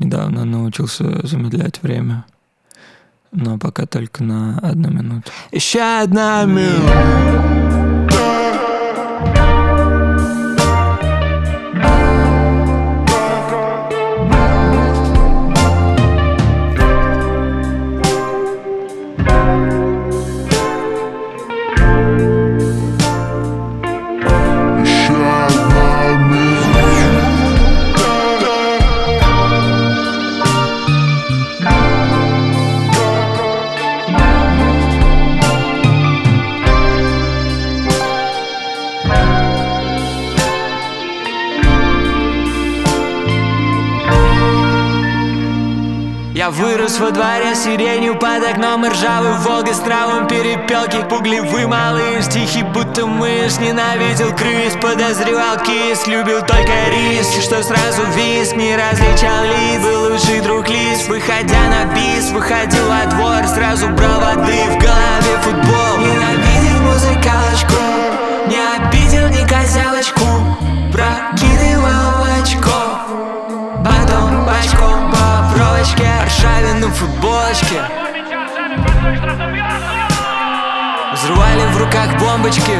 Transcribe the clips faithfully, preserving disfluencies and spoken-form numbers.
недавно научился замедлять время, но пока только на одну минуту. Еще одна минута. Я вырос во дворе с сиренью под окном и ржавый Волга с травом перепелки. Пугливый малыш, тихий будто мышь, ненавидел крыс, подозревал кис, любил только рис, что сразу виск, не различал лиц, был лучший друг лис. Выходя на бис, выходил во двор, сразу брал воды, в голове футбол. Ненавидел музыкалочку, не обидел ни козявочку, прокидывал в очко, потом бочком по проволочке, ржавину в футболочке. Взрывали в руках бомбочки.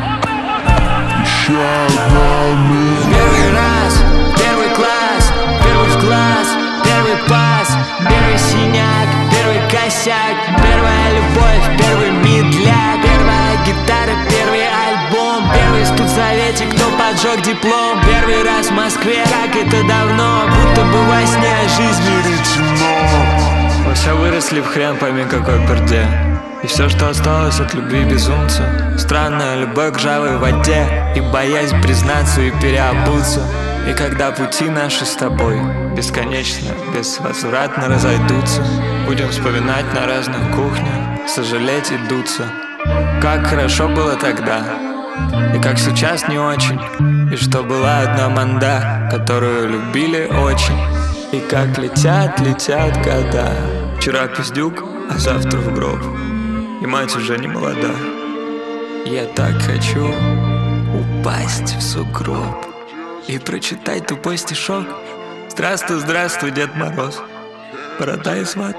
Первый раз, первый класс, первый в класс, первый пас, первый синяк, первый косяк, первая любовь, первый медляк, первая гитара, первый альбом, первый студсоветик, кто поджег диплом, первый раз в Москве, как это давно, будто бы во сне жизни речено. Мы все выросли в хрен пойми какой перде, и все, что осталось от любви безумца, странная любовь к ржавой воде, и боязнь признаться и переобуться. И когда пути наши с тобой бесконечно, безвозвратно разойдутся, будем вспоминать на разных кухнях, сожалеть и дуться. Как хорошо было тогда, и как сейчас не очень, и что была одна манда, которую любили очень. И как летят, летят года, вчера пиздюк, а завтра в гроб, и мать уже не молода. Я так хочу упасть в сугроб и прочитать тупой стишок: здравствуй, здравствуй, Дед Мороз, борода и сват,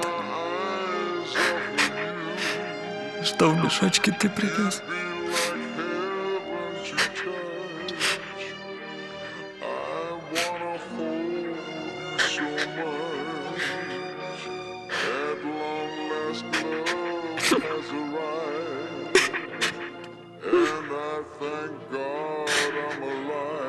что в мешочке ты привез? And I thank God I'm alive.